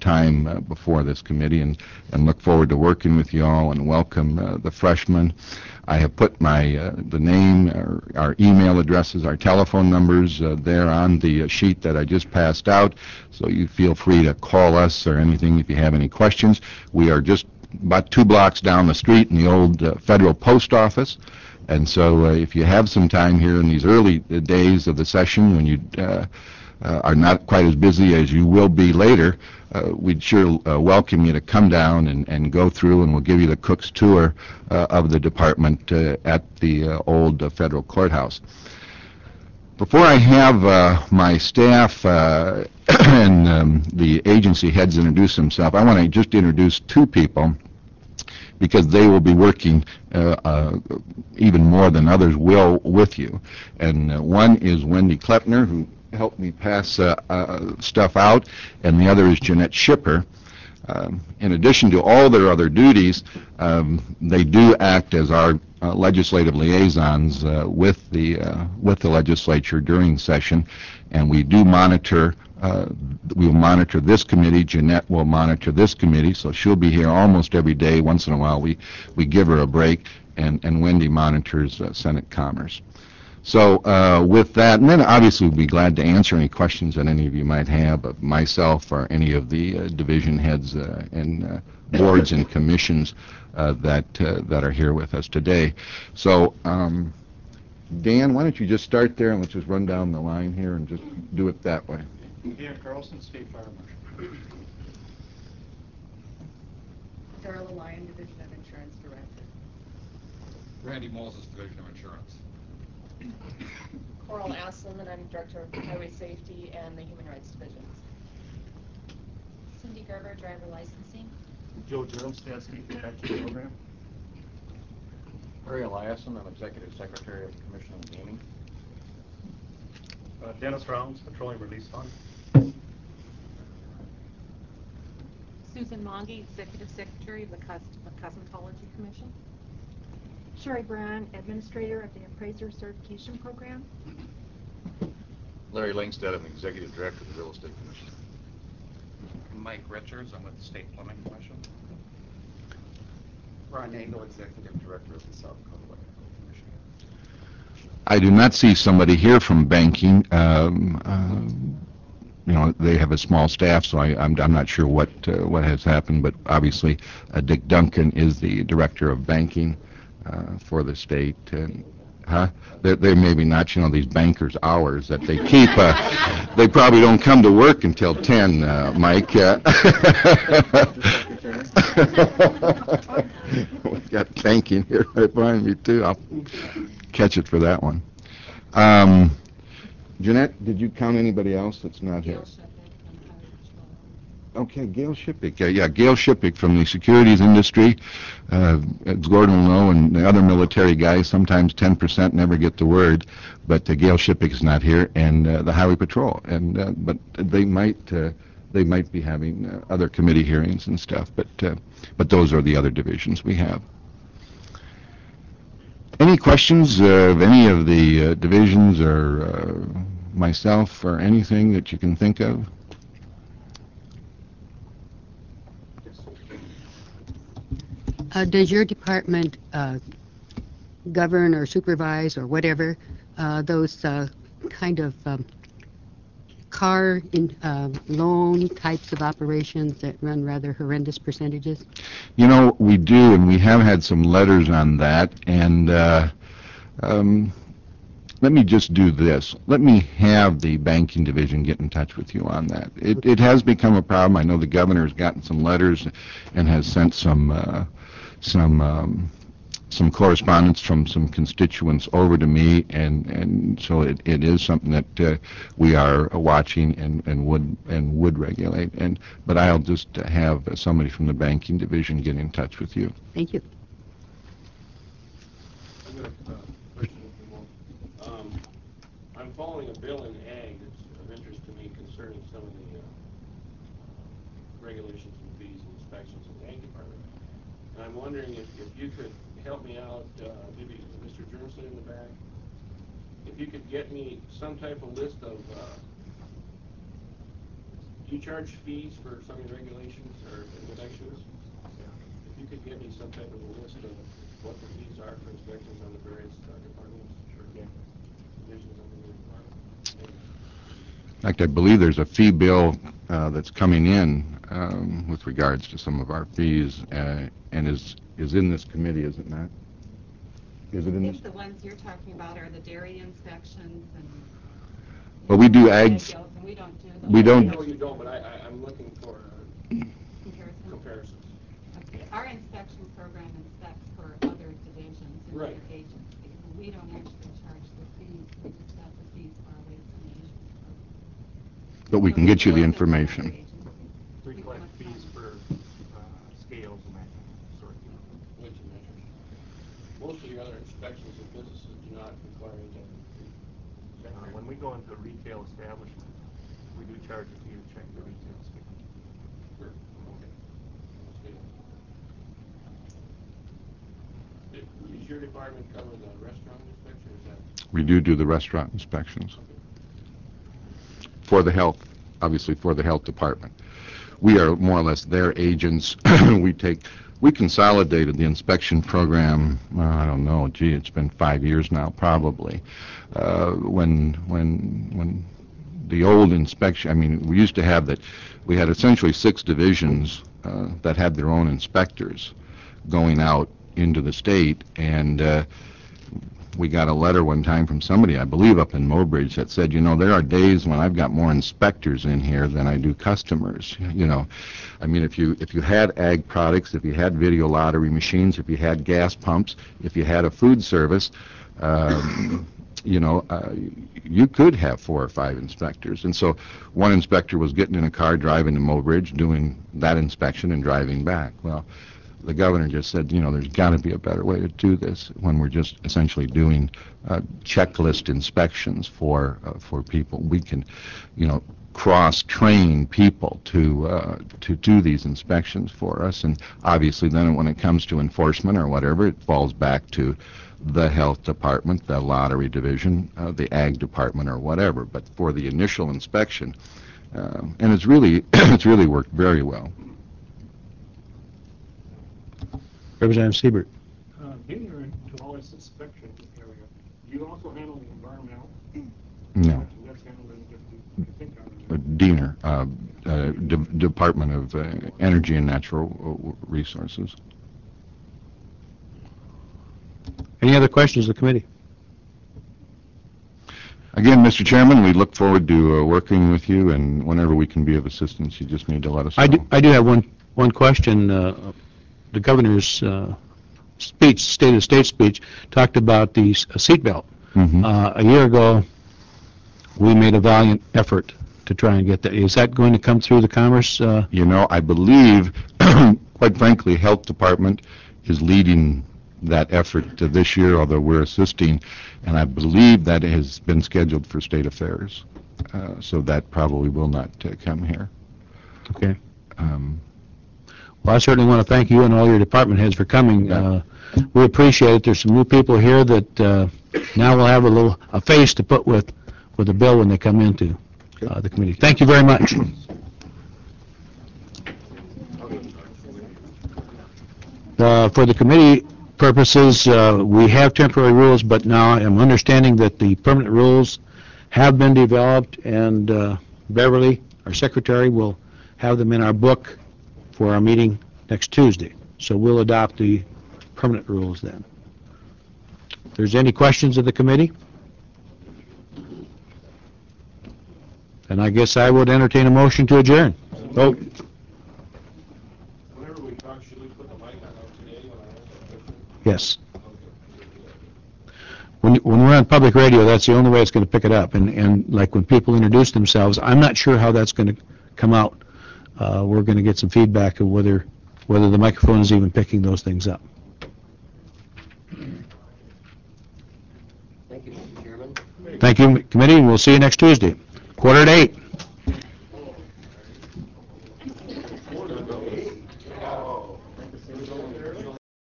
time before this committee, and look forward to working with you all and welcome the freshmen. I have put the name, our email addresses, our telephone numbers there on the sheet that I just passed out, so you feel free to call us or anything if you have any questions. We are just about 2 blocks down the street in the old Federal Post Office, and so if you have some time here in these early days of the session when you are not quite as busy as you will be later, we'd sure welcome you to come down and go through, and we'll give you the Cook's tour of the department at the old Federal Courthouse. Before I have my staff and the agency heads introduce themselves, I want to just introduce 2 people, because they will be working even more than others will with you. And one is Wendy Klepner, who helped me pass stuff out, and the other is Jeanette Schipper. In addition to all their other duties, they do act as our legislative liaisons with the legislature during session, and we do monitor. We will monitor this committee. Jeanette will monitor this committee, so she'll be here almost every day. Once in a while, we give her a break, and Wendy monitors Senate Commerce. So with that, and then obviously we'll be glad to answer any questions that any of you might have of myself or any of the division heads and boards and commissions that are here with us today. So Dan, why don't you just start there, and let's just run down the line here and just do it that way. Dan Carlson, State Fire Marshal. Darla Lyon, Division of Insurance Director. Randy Moses, Division of Insurance. Coral Aslam, and I'm Director of Highway Safety and the Human Rights Divisions. Cindy Gerber, Driver Licensing. Joe Durham, State Protection Program. Harry Eliason, I'm Executive Secretary of the Commission on Gaming. Dennis Rounds, Petroleum Release Fund. Susan Monge, Executive Secretary of the Cosmetology Commission. Sherry Brown, Administrator of the Appraiser Certification Program. Larry Langstead, I'm Executive Director of the Real Estate Commission. Mike Richards, I'm with the State Plumbing Commission. Ron Nagel, Executive Director of the South Dakota Electrical Commission. I do not see somebody here from banking. You know, they have a small staff, so I'm not sure what has happened, but obviously Dick Duncan is the Director of Banking for the state. They maybe not, you know, these bankers' hours that they keep. They probably don't come to work until 10, Mike. We've got banking here right behind me, too. I'll catch it for that one. Jeanette, did you count anybody else that's not here? Okay, Gail Shippick. Yeah, Gail Shippick from the securities industry. As Gordon will know, and the other military guys, sometimes 10% never get the word, but Gail Shippick is not here, and the Highway Patrol. And but they might be having other committee hearings and stuff. But those are the other divisions we have. Any questions of any of the divisions or myself or anything that you can think of? Does your department govern or supervise or whatever those kind of car loan types of operations that run rather horrendous percentages? You know, we do, and we have had some letters on that. And let me just do this. Let me have the banking division get in touch with you on that. It has become a problem. I know the governor has gotten some letters and has sent some correspondence from some constituents over to me, and so it is something that we are watching and would regulate. But I'll just have somebody from the banking division get in touch with you. Thank you. I'm following a bill in Ag that's of interest to me concerning some of the regulations and fees and inspections in the Ag Department. And I'm wondering if you could help me out, maybe Mr. Jernson in the back, if you could get me some type of list of, do you charge fees for some of your regulations? some type of a list of what the fees are for inspections on the various departments, divisions under the department? In fact, I believe there's a fee bill that's coming in with regards to some of our fees, and is in this committee, is it not? Is it I in this? think the ones you're talking about are the dairy inspections and. Well, we do ag. deals, and we don't do those. We don't. No, you don't, but I'm looking for Comparisons. comparisons. Okay. Our inspection program inspects for other divisions and Right. other agencies. And we don't actually charge the fees. We just have the fees for our weights and measures program. But we can get you the information. We collect fees for scales and that sort of thing. Weights and measures. Most of your other inspections of businesses do not require any type of fee. When we go into a retail establishment, we do charge a fee to check the retail scale. Sure. Okay. That's good. Does your department cover the restaurant inspection, or is that? We do the restaurant inspections for the health, obviously for the health department. We are more or less their agents. We consolidated the inspection program, I don't know, gee, it's been 5 years now probably. When the old inspection, I mean, we used to have that, we had essentially 6 divisions that had their own inspectors going out into the state, and we got a letter one time from somebody, I believe up in Mobridge, that said, you know, there are days when I've got more inspectors in here than I do customers. You know, I mean, if you had ag products, if you had video lottery machines, if you had gas pumps, if you had a food service, you know, you could have 4 or 5 inspectors. And so one inspector was getting in a car driving to Mobridge, doing that inspection and driving back. Well, the governor just said, you know, there's got to be a better way to do this when we're just essentially doing checklist inspections for people. We can, you know, cross-train people to do these inspections for us, and obviously then when it comes to enforcement or whatever, it falls back to the health department, the lottery division, the ag department, or whatever. But for the initial inspection, and it's really it's really worked very well. Representative Siebert. Being you're into all this inspection area, do you also handle the environmental? No. That's handled in different, I think, Diener, Department of Energy and Natural Resources. Any other questions of the committee? Again, Mr. Chairman, we look forward to working with you, and whenever we can be of assistance, you just need to let us know. I do have one question. The governor's speech, State of the State speech, talked about the seatbelt. Mm-hmm. A year ago, we made a valiant effort to try and get that. Is that going to come through the Commerce? You know, I believe, quite frankly, Health Department is leading that effort this year, although we're assisting, and I believe that has been scheduled for State Affairs. So that probably will not come here. Okay. Well, I certainly want to thank you and all your department heads for coming. We appreciate it. There's some new people here that now will have a face to put with the bill when they come into the committee. Thank you very much. For the committee purposes, we have temporary rules, but now I'm understanding that the permanent rules have been developed, and Beverly, our secretary, will have them in our book for our meeting next Tuesday. So we'll adopt the permanent rules then. If there's any questions of the committee, then I guess I would entertain a motion to adjourn. Vote. Whenever we talk, should we put the mic on today when I ask that question? Yes. When we're on public radio, that's the only way it's going to pick it up. And like when people introduce themselves, I'm not sure how that's going to come out. We're going to get some feedback of whether the microphone is even picking those things up. Thank you, Mr. Chairman. Thank you, committee, and we'll see you next Tuesday, 7:45.